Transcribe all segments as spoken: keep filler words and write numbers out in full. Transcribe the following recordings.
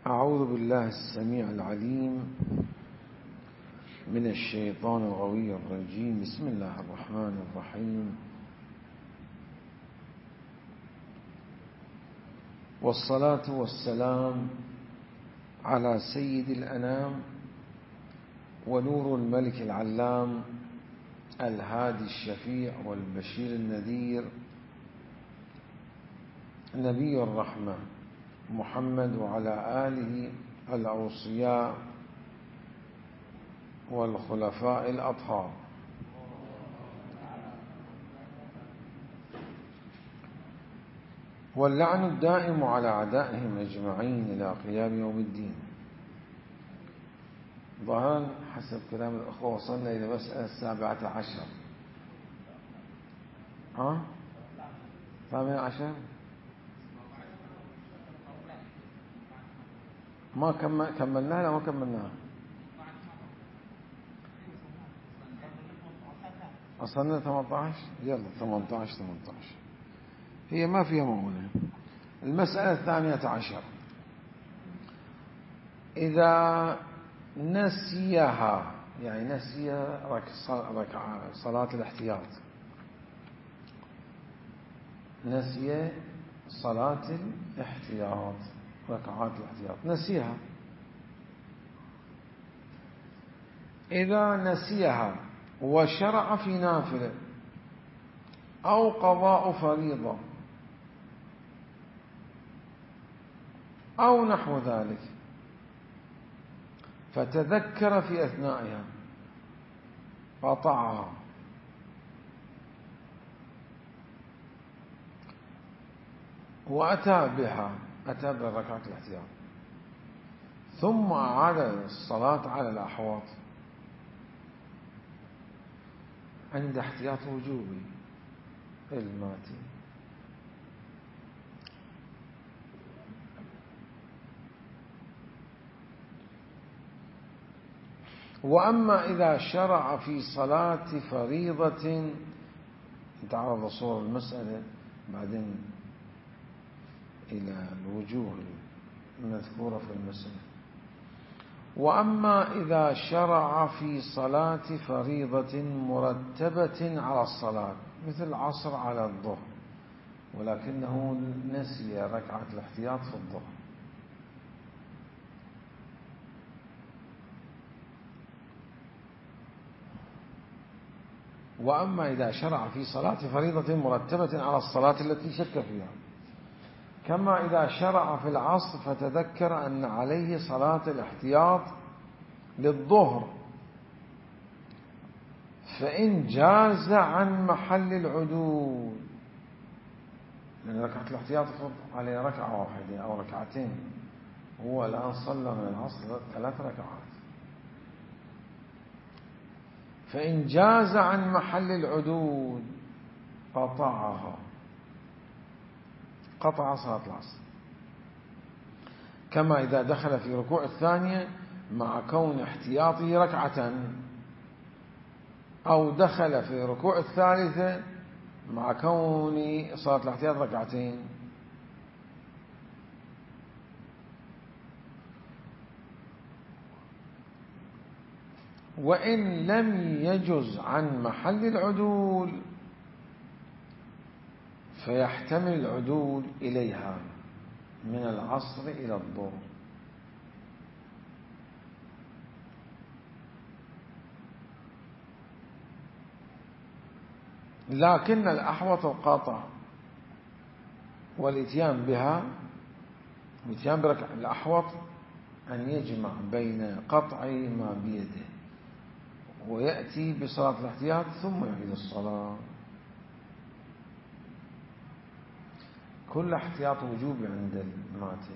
أعوذ بالله السميع العليم من الشيطان الغوي الرجيم. بسم الله الرحمن الرحيم. والصلاة والسلام على سيد الأنام ونور الملك العلام الهادي الشفيع والبشير النذير نبي الرحمة محمد وعلى آله الأوصياء والخلفاء الأطهار. واللعن الدائم على أعدائهم أجمعين إلى قيام يوم الدين. ظاهرا حسب كلام الأخوة وصلنا إلى مسألة السابعة عشر. ها؟ ثامنة عشر؟ ما كملناها لا ما كملناها. وصلنا ثمانية عشر. يلا ثمانية عشر ثمانية عشر هي ما فيها مؤونة. المسألة الثانية عشر: إذا نسيها، يعني نسي ركعة صلاة الاحتياط، نسي صلاة الاحتياط ركعات الاحتياط نسيها. إذا نسيها وشرع في نافلة أو قضاء فريضة أو نحو ذلك فتذكر في أثنائها قطعها، وأتى بها أتى بركعة الاحتياط ثم أعاد الصلاة على الأحواط عند احتياط وجوبي الماتي. وأما إذا شرع في صلاة فريضة، تعرض صور المسألة بعدين إلى الوجوه المذكورة في المسألة. وأما إذا شرع في صلاة فريضة مرتبة على الصلاة مثل العصر على الظهر، ولكنه نسي ركعة الاحتياط في الظهر، وأما إذا شرع في صلاة فريضة مرتبة على الصلاة التي شك فيها، كما إذا شرع في العصر فتذكر أن عليه صلاة الاحتياط للظهر، فإن جاز عن محل العدول، لأن ركعة الاحتياط عليه ركعة واحدة أو ركعتين، هو الآن صلى من العصر ثلاث ركعات، فإن جاز عن محل العدول قطعها، قطع صلاة العصر. كما إذا دخل في ركوع الثانية مع كون احتياطه ركعة، أو دخل في ركوع الثالثة مع كون صلاة الاحتياط ركعتين. وإن لم يجز عن محل العدول فيحتمل العدول إليها من العصر إلى الظهر. لكن الأحوط القاطع والإتيان بها، الإتيان بركعة الأحوط أن يجمع بين قطع ما بيده ويأتي بصلاة الاحتياط ثم يعيد الصلاة. كل احتياط وجوبي عند الماتن.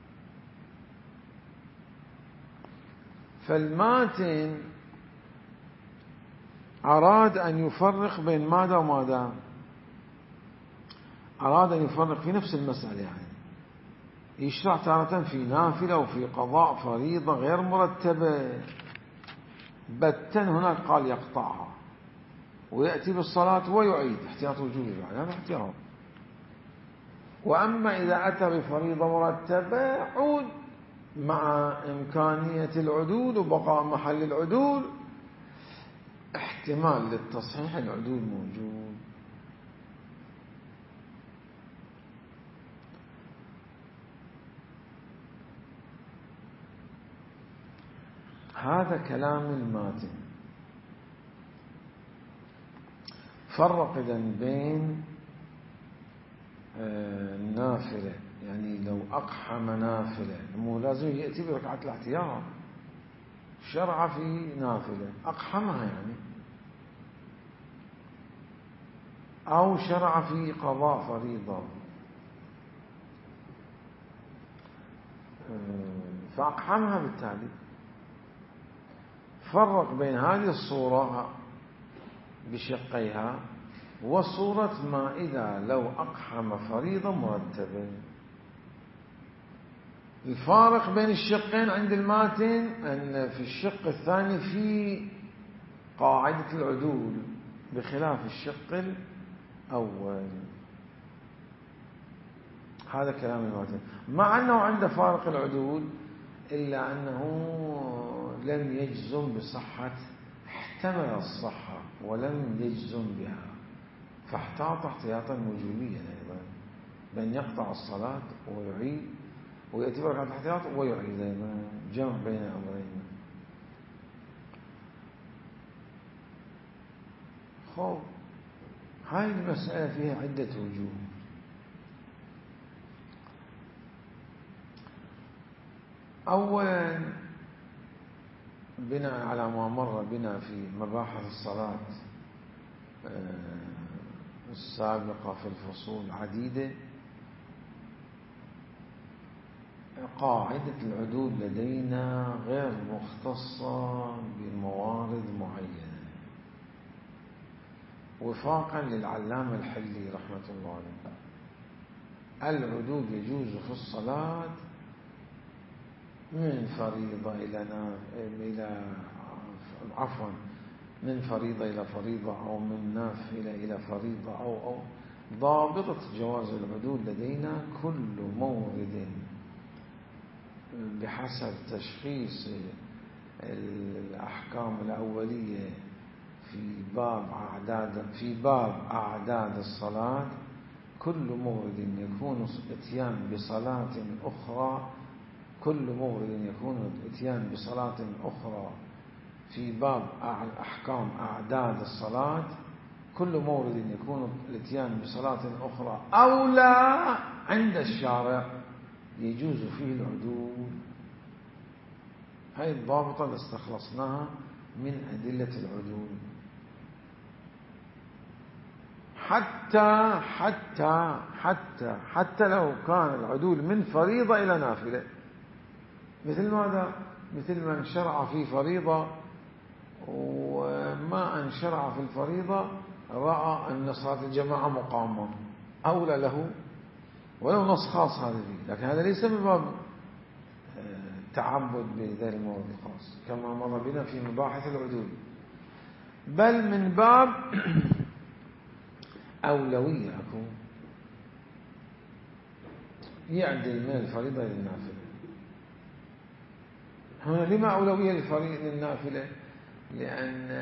فالماتن أراد أن يفرق بين ماذا وماذا، أراد أن يفرق في نفس المسألة، يعني يشرع تارة في نافلة وفي قضاء فريضة غير مرتبة بتن، هناك قال يقطعها ويأتي بالصلاة ويعيد احتياط وجوبي، هذا احتياط. وأما إذا أتى بفريضة مرتبة عود مع إمكانية العدول وبقاء محل العدول، احتمال للتصحيح العدول موجود. هذا كلام الماتن. فرق إذن بين النافلة، يعني لو أقحم نافلة مو لازم يأتي بركعة الاحتياط، شرع في نافلة أقحمها يعني، أو شرع في قضاء فريضة فأقحمها بالتالي. فرق بين هذه الصورة بشقيها وصورة ما إذا لو أقحم فريضة مرتبة. الفارق بين الشقين عند الماتن أن في الشق الثاني في قاعدة العدول بخلاف الشق الأول. هذا كلام الماتن، مع أنه عنده فارق العدول إلا أنه لم يجزم بصحة، احتمل الصحة ولم يجزم بها، فاحتاط احتياطا وجوبيا أيضا بأن يقطع الصلاة ويعيد ويأتي بركعة الاحتياط ويعيد أيضا، جمع بين أمرين. خب هاي المسألة فيها عدة وجوه. أولا بناء على ما مر بنا في مباحث الصلاة السابقة في الفصول عديدة، قاعدة العدول لدينا غير مختصة بموارد معينة، وفاقا للعلامة الحلي رحمة الله عليه. العدول يجوز في الصلاة من فريضة إلى إلى عفوا من فريضة إلى فريضة، أو من نافلة إلى فريضة، أو أو ضابطة جواز العدول لدينا كل مورد بحسب تشخيص الأحكام الأولية في باب أعداد في باب أعداد الصلاة، كل مورد يكون اتيان بصلاة أخرى كل مورد يكون اتيان بصلاة أخرى في باب أحكام أعداد الصلاة، كل مورد يكون الاتيان بصلاة أخرى أولى عند الشارع يجوز فيه العدول. هاي الضابطة اللي استخلصناها من أدلة العدول. حتى حتى حتى حتى لو كان العدول من فريضة إلى نافلة، مثل ماذا؟ مثل من شرع في فريضة وما أن شرع في الفريضة رأى أن صلاة الجماعة مقامة، أولى له ولو نص خاص هذا فيه، لكن هذا ليس من باب تعبد بذلك المورد الخاص كما مر بنا في مباحث العدول، بل من باب أولوية أكون يعدل من الفريضة للنافلة. هنا لما أولوية للفريضة للنافلة؟ لأن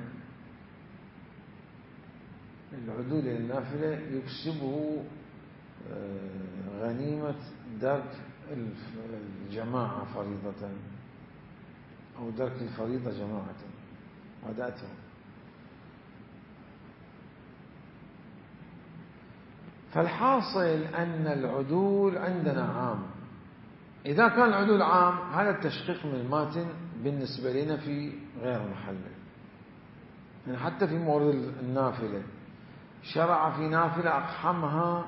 العدول للنافلة يكسبه غنيمة درك الجماعة فريضة أو درك الفريضة جماعة، هذا أتهم. فالحاصل أن العدول عندنا عام. إذا كان العدول عام، هذا التشقيق من الماتن بالنسبة لنا في غير محله. يعني حتى في مورد النافلة شرع في نافلة أقحمها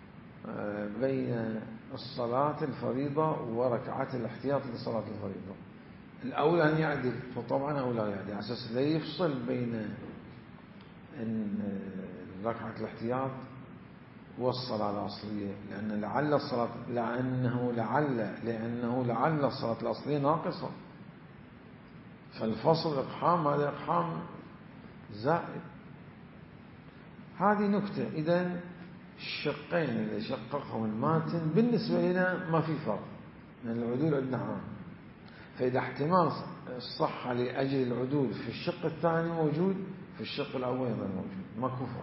بين الصلاة الفريضة وركعات الاحتياط لصلاة الفريضة، الأولى أن يعدل، فطبعا أولى يعدل على أساس لا يفصل بين ركعة الاحتياط والصلاة الأصلية، لأن لعل الصلاة لأنه لعل لأنه لعل الصلاة الأصلية ناقصة، فالفصل إقحام هذا إقحام زائد. هذه نكتة. إذن الشقين اللي شققهم الماتن بالنسبة لنا ما في فرق، لأن العدول عندنا عام، فإذا احتمال الصحة لأجل العدول في الشق الثاني موجود، في الشق الأول غير موجود، ما كفر.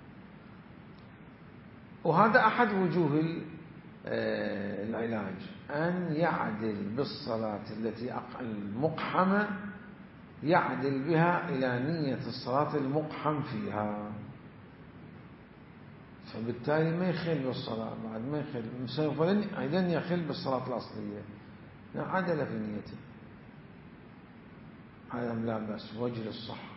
وهذا أحد وجوه العلاج، أن يعدل بالصلاة التي المقحمة، يعدل بها إلى نية الصلاة المقحم فيها، فبالتالي ما يخل بالصلاة، بعد ما يخل سوف أيضا يخل بالصلاة الأصلية، عدل في نيته، هذا لا بأس. وجه للصحة.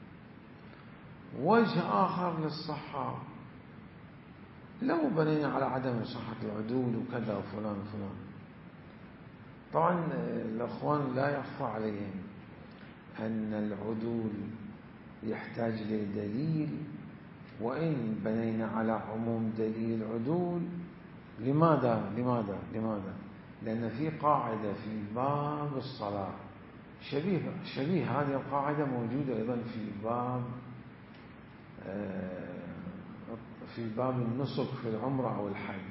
وجه آخر للصحة، لو بنينا على عدم صحة العدول وكذا وفلان وفلان، طبعا الأخوان لا يخفى عليهم أن العدول يحتاج لدليل، وإن بنينا على عموم دليل العدول. لماذا؟ لماذا؟ لماذا؟ لأن في قاعدة في باب الصلاة شبيه شبيه هذه القاعدة موجودة أيضا في باب في باب النسك في العمرة أو الحج،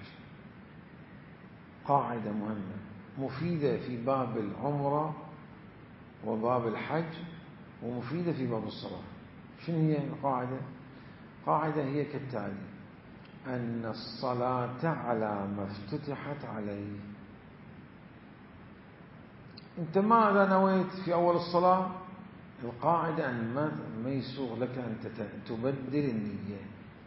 قاعدة مهمة مفيدة في باب العمرة وباب الحج، ومفيدة في باب الصلاة. شنو هي القاعدة؟ قاعدة هي كالتالي: أن الصلاة على ما افتتحت عليه. أنت ماذا نويت في أول الصلاة؟ القاعدة أن ما يسوغ لك أن تبدل النية،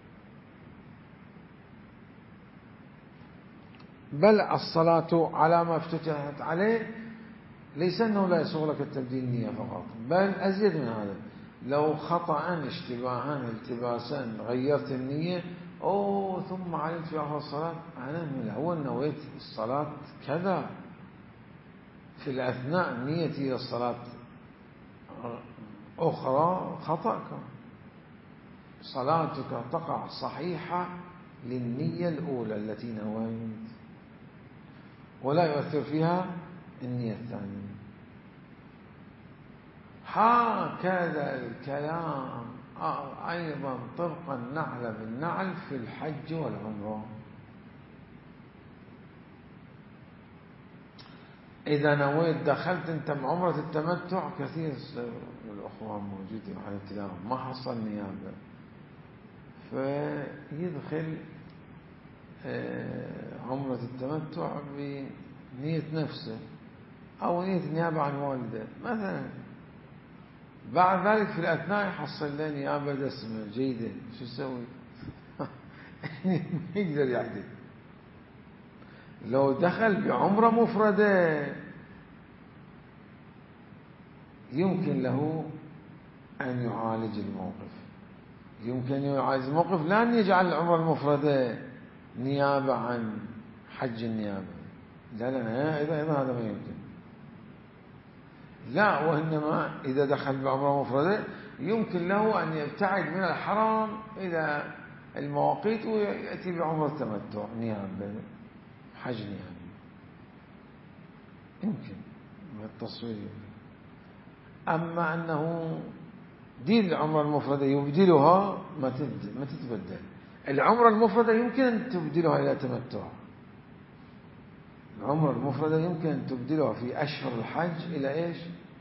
بل الصلاة على ما افتتحت عليه، ليس أنه لا يسوغ لك التبديل النية فقط، بل أزيد من هذا. لو خطأ اشتباها التباسا غيرت النية، أوه ثم علمت في آخر الصلاة أنا من الأول نويت الصلاة كذا، في الأثناء نيتي للصلاة أخرى، خطأك. صلاتك تقع صحيحة للنية الأولى التي نويت، ولا يؤثر فيها النية الثانية. هكذا الكلام أيضا طبقا نعل بالنعل في الحج والعمرة. إذا نويت دخلت أنت بعمرة التمتع، كثير من الأخوان موجودين على التلاوة ما حصل نيابة، فيدخل عمرة التمتع بنية نفسه أو نية النيابة عن والده مثلا، بعد ذلك في الأثناء يحصل له نيابة دسمة جيدة، شو يسوي؟ ما يقدر يعدل. لو دخل بعمرة مفردة يمكن له أن يعالج الموقف، يمكن أن يعالج الموقف، لا أن يجعل العمرة المفردة نيابة عن حج النيابة، لا لا إذا إذا هذا ما يمكن، لا، وإنما إذا دخل بعمرة مفردة يمكن له أن يبتعد من الحرام إلى المواقيت ويأتي بعمرة تمتع نيابة، حج نيابة، يمكن من التصوير يمكن. أما أنه دين العمرة المفردة يبدلها ما ما تتبدل. العمرة المفردة يمكن أن تبدلها إلى تمتع، العمرة المفردة يمكن أن تبدلها في أشهر الحج إلى إيش؟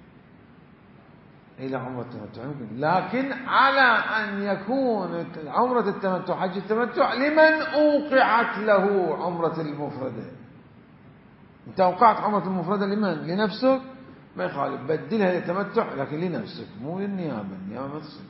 إلى عمرة التمتع يمكن، لكن على أن يكون عمرة التمتع حج التمتع لمن أوقعت له عمرة المفردة. أنت أوقعت عمرة المفردة لمن؟ لنفسك، ما يخالف، بدلها للتمتع لكن لنفسك مو للنيابة، النيابة ما تصير.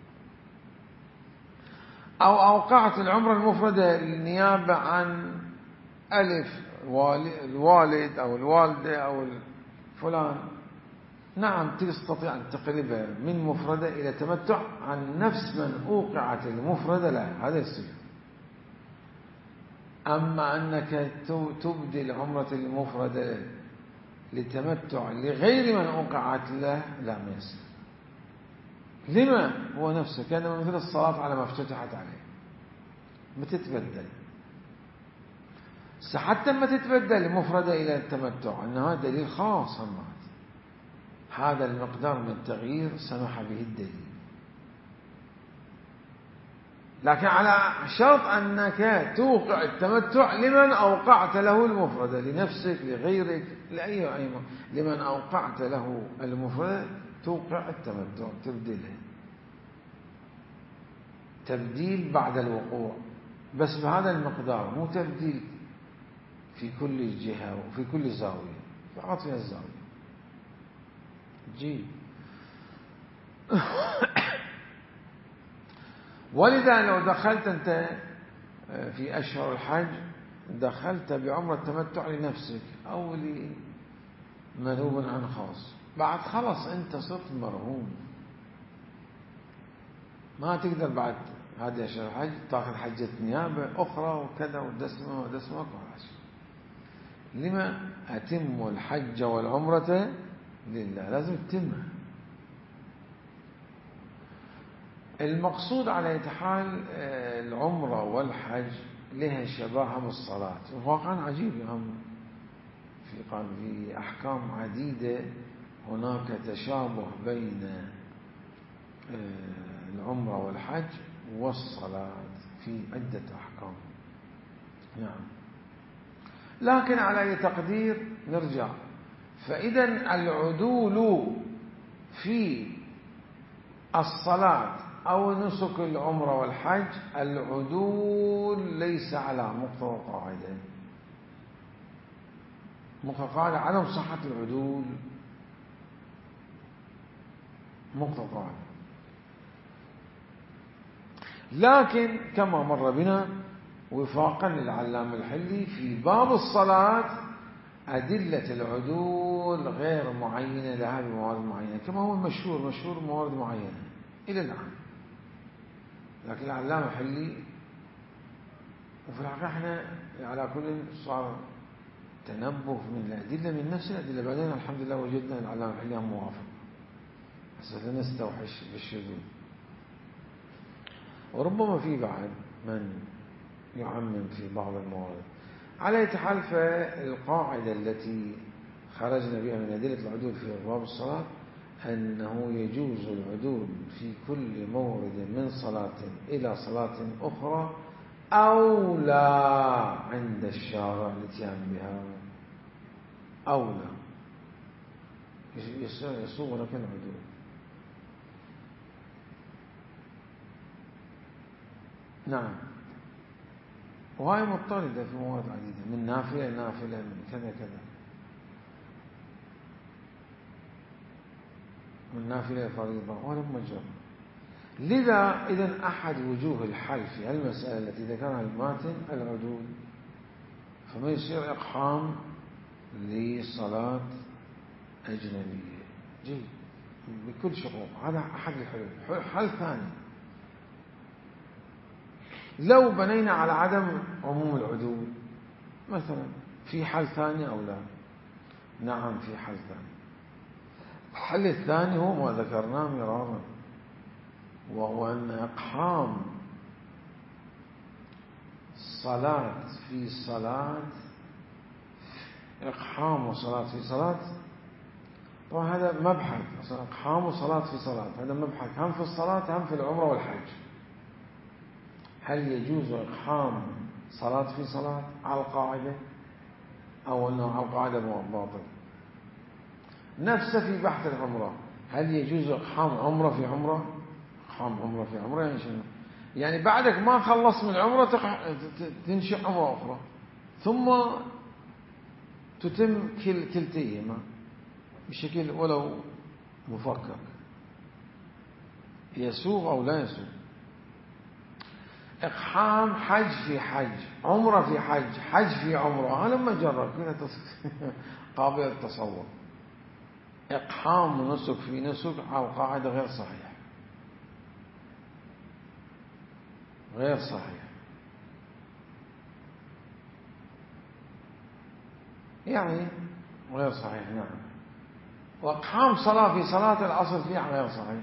أو أوقعت العمرة المفردة للنيابة عن ألف الوالد أو الوالدة أو فلان، نعم تستطيع أن تقلبها من مفردة إلى تمتع عن نفس من أوقعت المفردة، لا هذا يصير. أما أنك تبدل عمرة المفردة لتمتع لغير من أوقعت له، لا ما يصير. لما؟ هو نفسه كان مثل الصلاة على ما افتتحت عليه، ما تتبدل. حتى ما تتبدل المفردة إلى التمتع، أن هذا دليل خاص، هذا المقدار من التغيير سمح به الدليل. لكن على شرط أنك توقع التمتع لمن أوقعت له المفردة، لنفسك، لغيرك، لأي أي لمن أوقعت له المفردة توقع التمتع، تبدله تبديل بعد الوقوع، بس بهذا المقدار، مو تبديل في كل جهة وفي كل زاوية، فقط في الزاوية. جيد. ولذا لو دخلت أنت في أشهر الحج دخلت بعمرة تمتع لنفسك أو لمنوب عن خاص، بعد خلص أنت صرت مرهون، ما تقدر بعد هذه أشهر الحج تأخذ حجة نيابة أخرى وكذا ودسمة ودسمة وكذا. لما أتم الحج والعمرة لله، لازم تتمها. المقصود على أي حال العمرة والحج لها شباهة بالصلاة، واقعا عجيب يعني في في أحكام عديدة هناك تشابه بين العمرة والحج والصلاة في عدة أحكام. نعم. لكن على أي تقدير نرجع، فإذا العدول في الصلاة أو نسك العمرة والحج، العدول ليس على مقتضى القاعدة، مقتضى القاعدة عدم صحة العدول مقتضى القاعدة. لكن كما مر بنا وفاقا للعلامة الحلي في باب الصلاة أدلة العدول غير معينة لها بموارد معينة، كما هو المشهور مشهور موارد معينة إلى الآن. لكن العلامة الحلي وفي الحقيقة احنا على كل صار تنبه من الأدلة من نفس الأدلة، بعدين الحمد لله وجدنا العلامة الحلي موافق، بس لا نستوحش بالشذوذ. وربما في بعد من يعمم في بعض الموارد. على أي حال فالقاعدة التي خرجنا بها من أدلة العدول في أبواب الصلاة أنه يجوز العدول في كل مورد من صلاة إلى صلاة أخرى أو لا عند الشارع الاتيان بها، أو لا يصوغ لك العدول. نعم. وهي مضطردة في مواد عديدة، من نافلة نافلة، من كذا كذا، من نافلة فريضة ولم مجرد. لذا إذن أحد وجوه الحل في المسألة التي ذكرها الماتن العدول، فما يصير إقحام لصلاة أجنبية. جيد، بكل شروط. هذا أحد الحلول. حل ثاني، لو بنينا على عدم عموم العدول مثلا، في حل ثاني أو لا؟ نعم في حل ثاني. الحل الثاني هو ما ذكرناه مرارا، وهو أن إقحام صلاة في صلاة، إقحام صلاة في صلاة، طبعا هذا مبحث، إقحام صلاة في صلاة هذا مبحث هم في الصلاة هم في العمرة والحج. هل يجوز إقحام صلاة في صلاة على القاعدة أو أنه على القاعدة باطل؟ نفس في بحث العمرة، هل يجوز إقحام عمرة في عمرة؟ إقحام عمرة في عمرة يعني شنو؟ يعني بعدك ما خلص من العمرة تنشئ عمرة أخرى ثم تتم كل كلتيهما بشكل ولو مفكر، يسوغ أو لا يسوغ. إقحام حج في حج، عمرة في حج، حج في عمرة، هذا ما جرب كذا قابل للتصور. إقحام نسك في نسك على القاعدة غير صحيح، غير صحيح. يعني غير صحيح. نعم. وإقحام صلاة في صلاة الأصل فيها غير صحيح.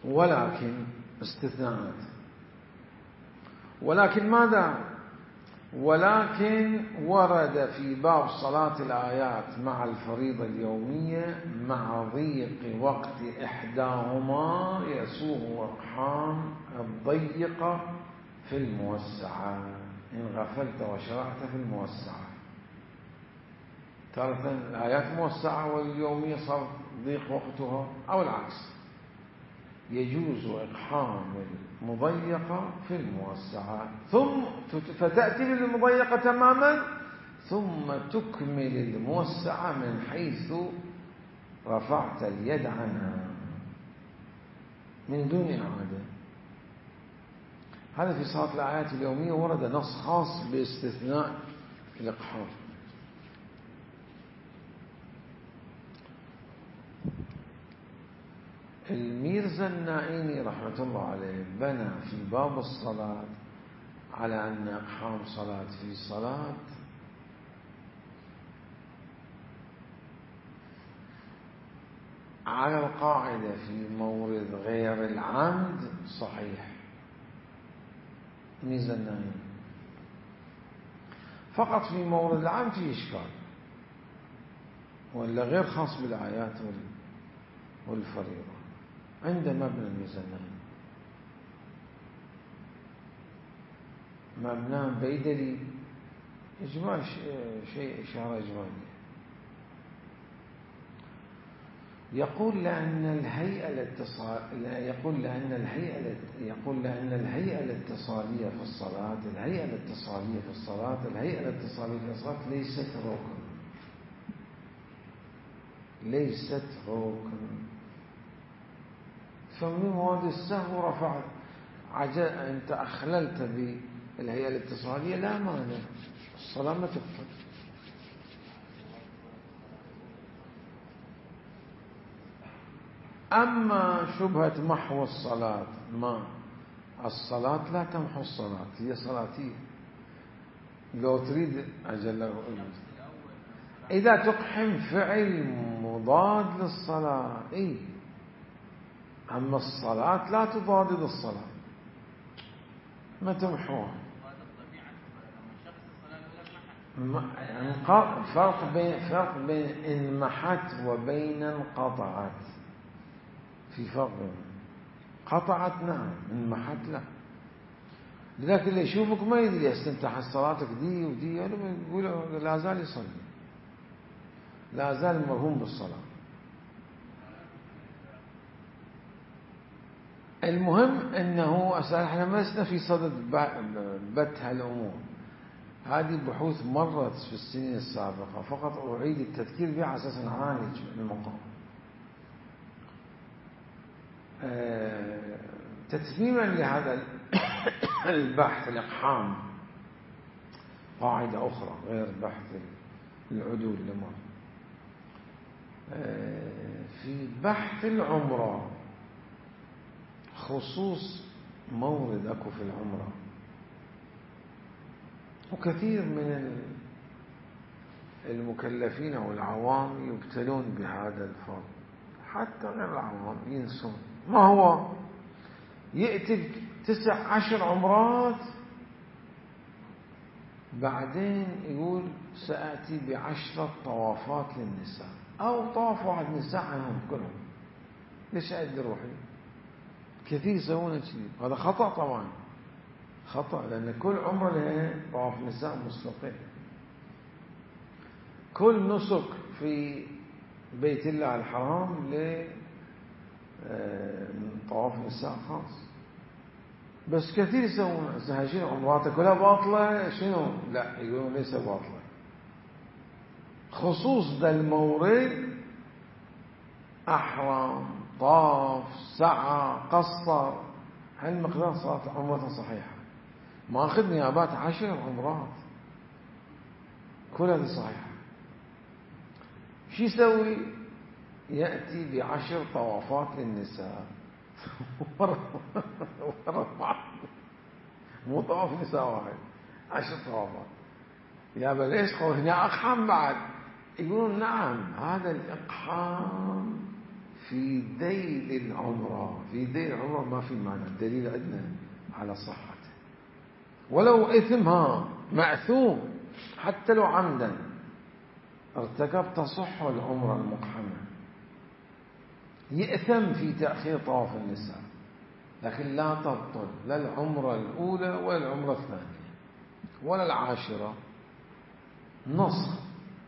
ولكن استثناءات. ولكن ماذا ولكن ورد في باب صلاة الآيات مع الفريضة اليومية مع ضيق وقت إحداهما يسوغ إقحام الضيقة في الموسعة إن غفلت وشرعت في الموسعة. تارة الآيات موسعة واليومية صار ضيق وقتها، أو العكس، يجوز إقحام المضيقة في الموسعة ثم فتأتي للمضيقة تماما ثم تكمل الموسعة من حيث رفعت اليد عنها من دون إعادة. هذا في صلاة الآيات اليومية ورد نص خاص باستثناء الإقحام. الميرزا النائيني رحمة الله عليه بنى في باب الصلاة على أن إقحام صلاة في صلاة على القاعدة في مورد غير العمد صحيح. ميرزا النائيني فقط في مورد العمد فيه إشكال، ولا غير خاص بالآيات والفريضة عند مبنى الميرزا النائيني. مبنى بيدلي إجمال شيء إشارة إجمالية. يقول لأن الهيئة الاتصال يقول لأن الهيئة يقول لأن الهيئة الاتصالية في الصلاة الهيئة الاتصالية في الصلاة الهيئة الاتصالية في الصلاة ليست ركن ليست ركن فمن مواد السهو رفعت عجاء أنت أخللت بالهيئة الاتصالية لا مانع، الصلاة ما تفقد. أما شبهة محو الصلاة، ما الصلاة لا تمحو الصلاة، هي صلاتية لو تريد أجل إذا تقحم فعل مضاد للصلاة إيه، أما الصلاة لا تضاد الصلاة ما تمحوها. يعني فرق بين فرق بين انمحت وبين انقطعت، في فرق بين قطعت نعم انمحت لا. لذلك اللي يشوفك ما يدري استنتحت صلاتك دي ودي يقول لا زال يصلي، لا زال مرهون بالصلاة. المهم أنه احنا ما لسنا في صدد بت هالأمور، هذه بحوث مرت في السنين السابقة، فقط أعيد التذكير بها على أساس نعالج المقام. تتميما لهذا البحث الإقحام قاعدة أخرى غير بحث العدول لما في بحث العمرة خصوص مورد أكو في العمرة، وكثير من المكلفين أو العوام يبتلون بهذا الفرق، حتى غير العوام ينسون. ما هو يأتي تسع عشر عمرات بعدين يقول سأتي بعشرة طوافات للنساء أو طواف واحد نساء عنهم كلهم، ليش أدي روحي؟ كثير يسوون شيء، هذا خطأ طبعا، خطأ، لأن كل عمره لها طواف نساء مسبقين. كل نسك في بيت الله الحرام لطواف نساء خاص، بس كثير يسوون هاشين عمراتك كلها باطلة. شنو؟ لا، يقولون ليس باطلة، خصوص ذا المورد أحرام طاف سعى قصر هالمقدار صارت عمرة صحيحة، ما أخذ نيابات عشر عمرات كلها صحيحة. شو يسوي؟ يأتي بعشر طوافات للنساء مو طواف نساء واحد، عشر طوافات. يا بل ليش قول هنا أقحام بعد؟ يقولون نعم هذا الإقحام في ذيل العمرة، في ذيل العمرة ما في معنى، الدليل عندنا على صحته ولو إثمها مأثوم حتى لو عمدا ارتكب تصح العمرة المقحمة، يأثم في تأخير طواف النساء، لكن لا تبطل لا العمرة الأولى ولا العمرة الثانية ولا العاشرة، نسخ،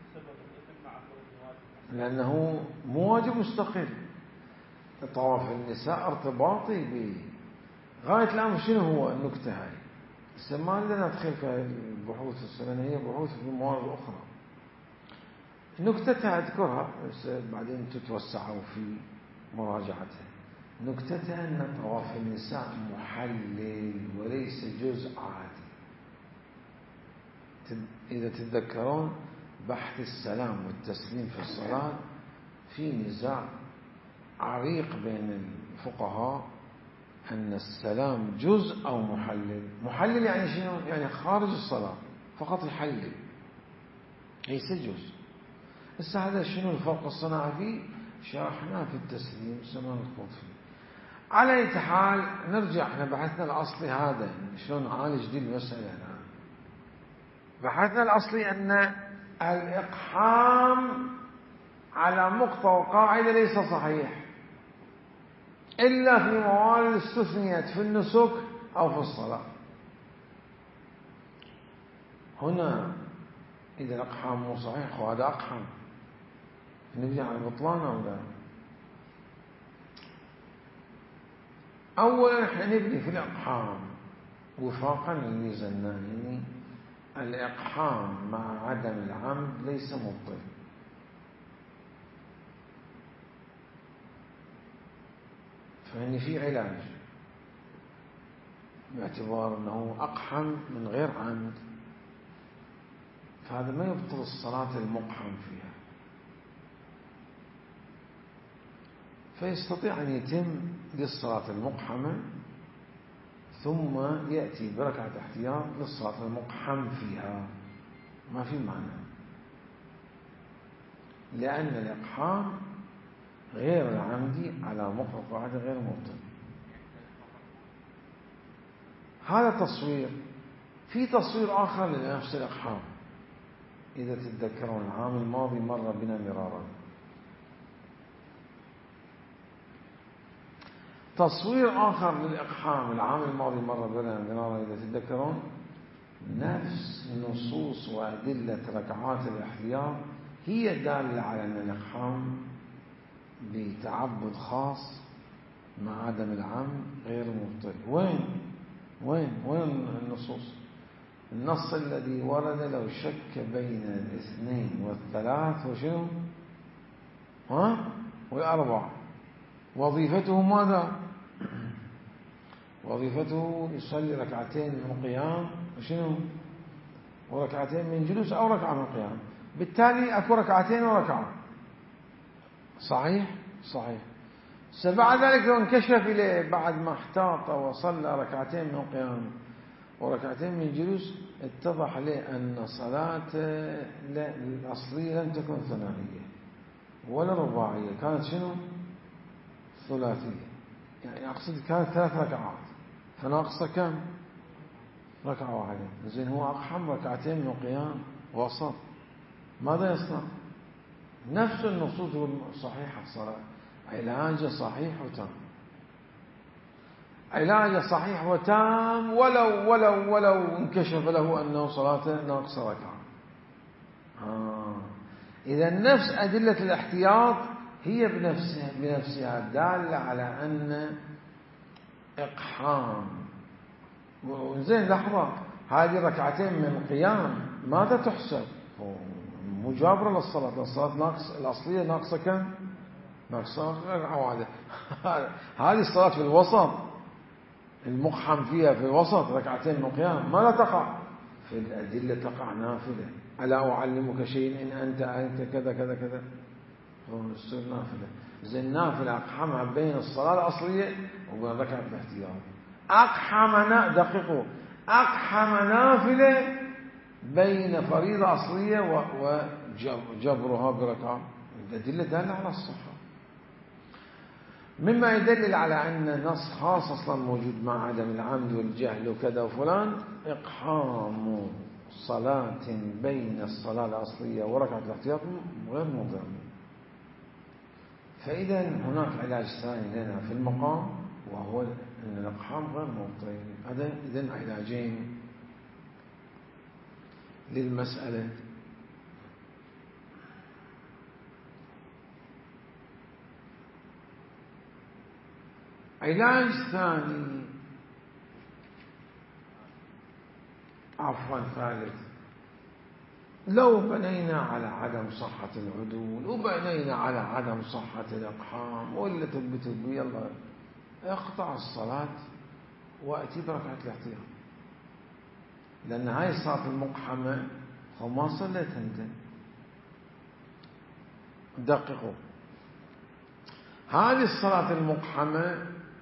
لأنه مو واجب مستقل. طواف النساء ارتباطي به. غاية الأمر شنو هو النكتة هاي؟ هسه ما لنا ندخل في البحوث السنوية، هي بحوث في موارد أخرى. نكتتها أذكرها بس بعدين تتوسعوا في مراجعتها. نكتتها أن طواف النساء محلل وليس جزء عادي. إذا تتذكرون بحث السلام والتسليم في الصلاة في نزاع عريق بين الفقهاء أن السلام جزء أو محلل. محلل يعني شنو؟ يعني خارج الصلاة فقط يحلل ليس جزء. هسه هذا شنو الفرق الصناعي فيه؟ شرحناه في التسليم سما نخوض فيه. على أي حال نرجع احنا بحثنا الأصلي هذا شلون نعالج دي المسألة الآن. بحثنا الأصلي أن الإقحام على مقتضى قاعدة ليس صحيح إلا في موارد استثنيت في النسك أو في الصلاة. هنا إذا الإقحام مو صحيح وهذا أقحم نرجع على البطلان أو لا؟ أولا احنا نبني في الإقحام وفاقا للميزانين الإقحام مع عدم العمد ليس مبطل. فإن في علاج باعتبار أنه أقحم من غير عمد، فهذا ما يبطل الصلاة المقحم فيها، فيستطيع أن يتم للصلاة المقحمة ثم يأتي بركعة احتياط للصلاة المقحم فيها، ما في معنى، لأن الإقحام غير العمدي على مقتضى قاعدة غير مبطل. هذا تصوير. في تصوير آخر لنفس الإقحام إذا تتذكرون العام الماضي مر بنا مرارا. تصوير آخر للإقحام العام الماضي مر بنا مرارا إذا تتذكرون، نفس نصوص وأدلة ركعات الاحتياط هي دالة على أن الإقحام بتعبد خاص مع عدم العمد غير مبطل. وين وين وين النصوص؟ النص الذي ورد لو شك بين الاثنين والثلاث وشنو ها والأربع وظيفته ماذا؟ وظيفته يصلي ركعتين من قيام وشنو وركعتين من جلوس أو ركعة من قيام، بالتالي أكو ركعتين وركعة. صحيح صحيح. بعد ذلك لو انكشف إليه بعد ما احتاط وصلى ركعتين من قيام وركعتين من جلوس اتضح له أن صلاته الأصلية لم تكن ثنائية ولا رباعية، كانت شنو ثلاثية، يعني أقصد كانت ثلاث ركعات فناقصة كم ركعة واحدة. زين هو أقحم ركعتين من قيام وسط، ماذا يصنع؟ نفس النصوص الصحيحة الصلاة علاج صحيح وتام، علاج صحيح وتام ولو ولو ولو انكشف له أنه صلاته ناقصة ركعة. آه. إذا نفس أدلة الاحتياط هي بنفسها بنفسها دالة على أن إقحام. زين لحظة، هذه ركعتين من قيام ماذا تحسب؟ مجابرة للصلاة، الصلاة ناقص الأصلية ناقصة كم؟ ناقصة ركعة واحدة. هذه الصلاة في الوسط المقحم فيها في الوسط ركعتين من قيام ما لا تقع في الأدلة، تقع نافلة. ألا أعلمك شيء إن أنت أنت كذا كذا كذا تصير نافلة. زين نافلة أقحمها بين الصلاة الأصلية وبين ركعة الاحتياط. أقحم دقيقوا أقحم نافلة بين فريضة أصلية وجبرها بركعة، الأدلة دالة على الصحة. مما يدلل على أن نص خاص أصلا موجود مع عدم العمد والجهل وكذا وفلان إقحام صلاة بين الصلاة الأصلية وركعة الاحتياط غير مضر. فإذا هناك علاج ثاني لنا في المقام، وهو أن الإقحام غير مبطل. هذا إذن علاجين للمسألة. علاج ثاني عفوا ثالث، لو بنينا على عدم صحة العدول وبنينا على عدم صحة الإقحام ولا تبي تبي يلا اقطع الصلاة وأتي بركعة الاحتياط، لأن هاي الصلاة المقحمة وما صليت أنت. دققوا، هذه الصلاة المقحمة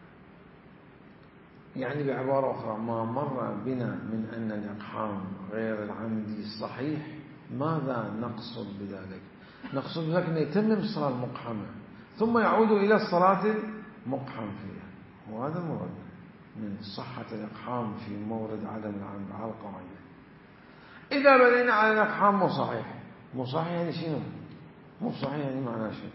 يعني بعبارة أخرى ما مر بنا من أن الإقحام غير العمدي صحيح، ماذا نقصد بذلك؟ نقصد بذلك أن يتمم الصلاة المقحمة ثم يعود إلى الصلاة المقحم فيها، وهذا المراد من صحة الإقحام في مورد عدم العمد على القاعدة. إذا بدينا على الإقحام مو صحيح، مو صحيح يعني شنو؟ مو صحيح يعني معناه شيء،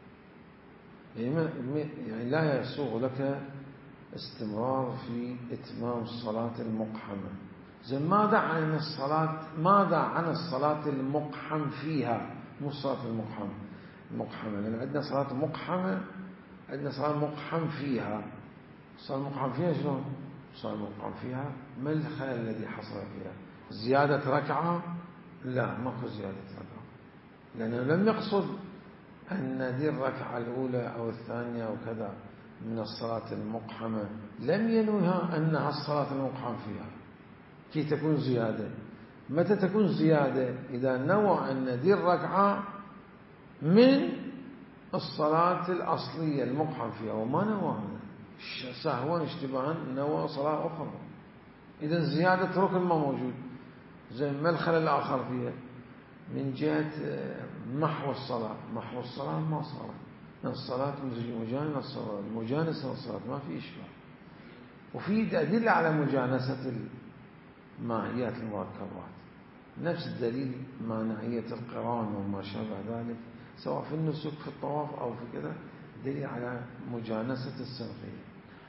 يعني لا يسوغ لك استمرار في إتمام الصلاة المقحمة. زي ماذا عن الصلاة ماذا عن الصلاة المقحم فيها، مو الصلاة المقحم المقحمة، لأن عندنا صلاة مقحمة، عندنا صلاة مقحم فيها. الصلاة المقحم فيها شلون؟ الصلاة المقحم فيها ما الخلل الذي حصل فيها؟ زيادة ركعة؟ لا، ما هو زيادة ركعة، لأنه لم يقصد أن دي الركعة الأولى أو الثانية أو كذا من الصلاة المقحمة، لم ينوها أنها الصلاة المقحم فيها كي تكون زيادة. متى تكون زيادة؟ إذا نوى أن دي الركعة من الصلاة الأصلية المقحم فيها وما نوى سهوا اشتباها نوى صلاة أخرى، إذا زيادة ركن ما موجود. زي ما الخلل الآخر فيها من جهة محو الصلاة، محو الصلاة ما صارت، الصلاة مجانسة مجانسة الصلاة ما في إشكال. وفي أدلة على مجانسة الماهيات المركبات، نفس الدليل مانعية القران وما شابه ذلك، سواء في النسك في الطواف أو في كذا، دليل على مجانسة السنقية.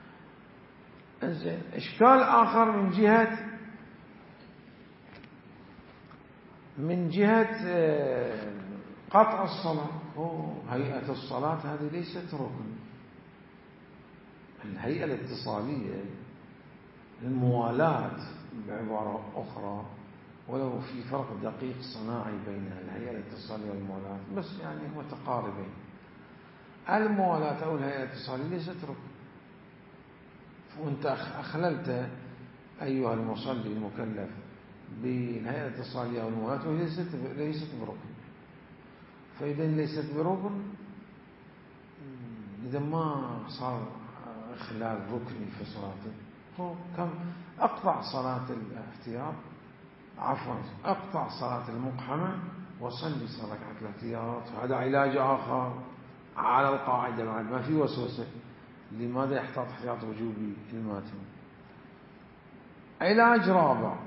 إشكال آخر من جهة من جهة قطع الصلاة. هيئة الصلاة هذه ليست ركن. الهيئة الاتصالية الموالاة بعبارة أخرى، ولو في فرق دقيق صناعي بين الهيئة الاتصالية والموالاة، بس يعني متقاربين. الموالاة أو الهيئة الاتصالية ليست ركن، وأنت أخللت أيها المصلي المكلف بالهيئة الاتصالية والموالاة وهي ليست ليست بركن. فإذا ليست بركن، إذا ما صار إخلال ركني في صلاته، هو كم أقطع صلاة الاحتياط، عفوا أقطع صلاة المقحمة وصلي صلاة ركعة الاحتياط. هذا علاج آخر على القاعدة بعد، ما في وسوسة. لماذا يحتاط احتياط وجوبي الماتم؟ علاج رابع،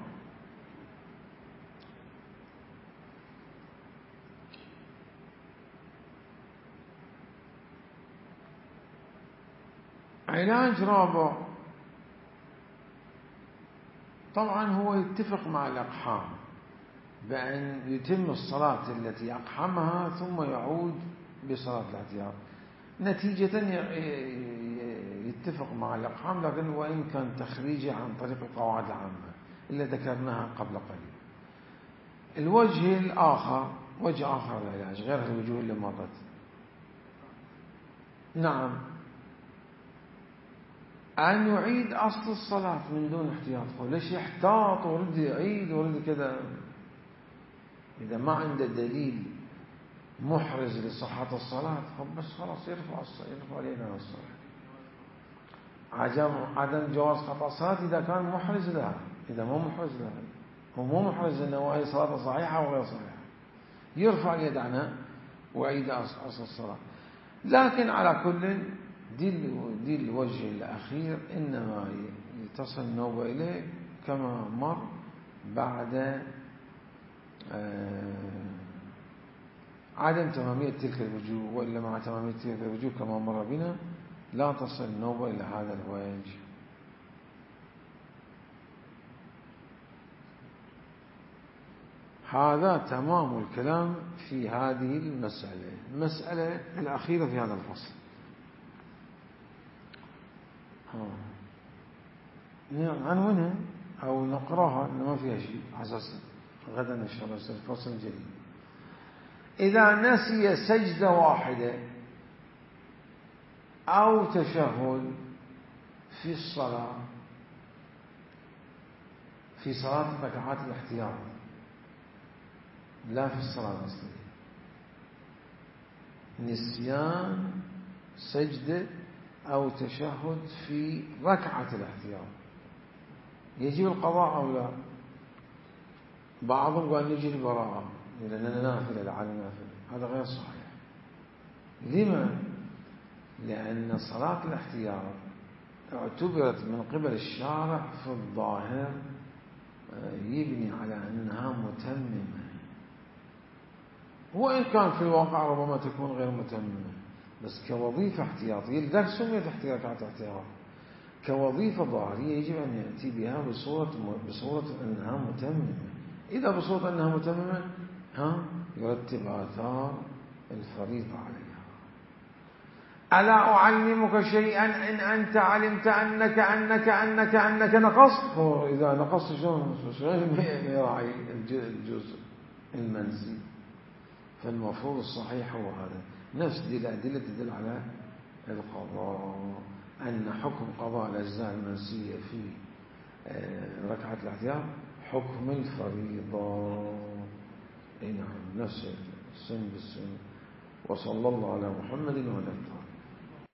علاج رابع طبعا هو يتفق مع الأقحام بأن يتم الصلاة التي أقحمها ثم يعود بصلاة الاحتياط. نتيجة يتفق مع الأقحام، لكن وإن كان تخريجه عن طريق القواعد العامة اللي ذكرناها قبل قليل. الوجه الآخر، وجه آخر للعلاج غير الوجوه اللي مرت، نعم، أن يعيد أصل الصلاة من دون احتياط. ليش يحتاط ورد يعيد ورد كذا؟ إذا ما عنده دليل محرز لصحة الصلاة بس خلاص يرفع يرفع علينا الصلاة. عدم عدم جواز قطع الصلاة إذا كان محرز لها، إذا مو محرز لها، هو مو محرز أنه هي صلاة صحيحة أو غير صحيحة، يرفع اليد عنها ويعيد أصل الصلاة. لكن على كل دي دي الوجه الأخير إنما يتصل النوبة إليه كما مر بعد عدم تمامية تلك الوجوه، وإلا مع تمامية تلك الوجوه كما مر بنا لا تصل النوبة إلى هذا الوجه. هذا تمام الكلام في هذه المسألة. المسألة الأخيرة في هذا الفصل عنوانها أو نقراها إن ما فيها شيء أساسا، غدا إن شاء الله يصير فصل جديد. إذا نسي سجدة واحدة أو تشهد في الصلاة، في صلاة ركعات الاحتياط لا في الصلاة الأصلية، نسيان سجدة أو تشهد في ركعة الاحتياط يجب القضاء أو لا؟ بعضهم قال يجب البراءة لأننا نافلة لعلى نافلة، هذا غير صحيح. لما؟ لأن صلاة الاحتياط اعتبرت من قبل الشارع في الظاهر يبني على أنها متممة، وإن كان في الواقع ربما تكون غير متممة، بس كوظيفة احتياطية لذلك سميت ركعات احتياط، كوظيفة ظاهرية يجب أن يأتي بها بصورة بصورة أنها متممة. إذا بصورة أنها متممة ها يرتب آثار الفريضة عليها. ألا أعلمك شيئا إن أنت علمت أنك أنك أنك أنك نقصت؟ إذا نقصت شلون شلون يراعي الجزء المنسي؟ فالمفروض الصحيح هو هذا. نفس دي الأدلة تدل على القضاء، أن حكم قضاء الأجزاء المنسية في ركعة الاحتياط حكم الفريضة. نعم، نفس السن بالسن. وصلى الله على محمد وعلى آله.